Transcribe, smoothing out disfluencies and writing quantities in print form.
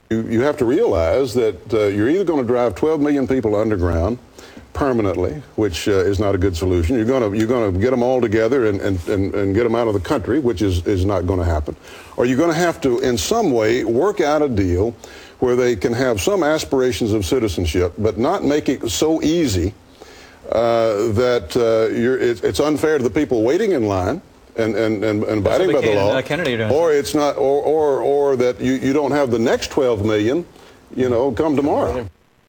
You have to realize that you're either going to drive 12 million people underground permanently, which is not a good solution. You're going to get them all together and get them out of the country, which is not going to happen. Or you're going to have to, in some way, work out a deal where they can have some aspirations of citizenship, but not make it so easy that it's unfair to the people waiting in line and abiding by the law, or it's not, or that you don't have the next 12 million, come tomorrow.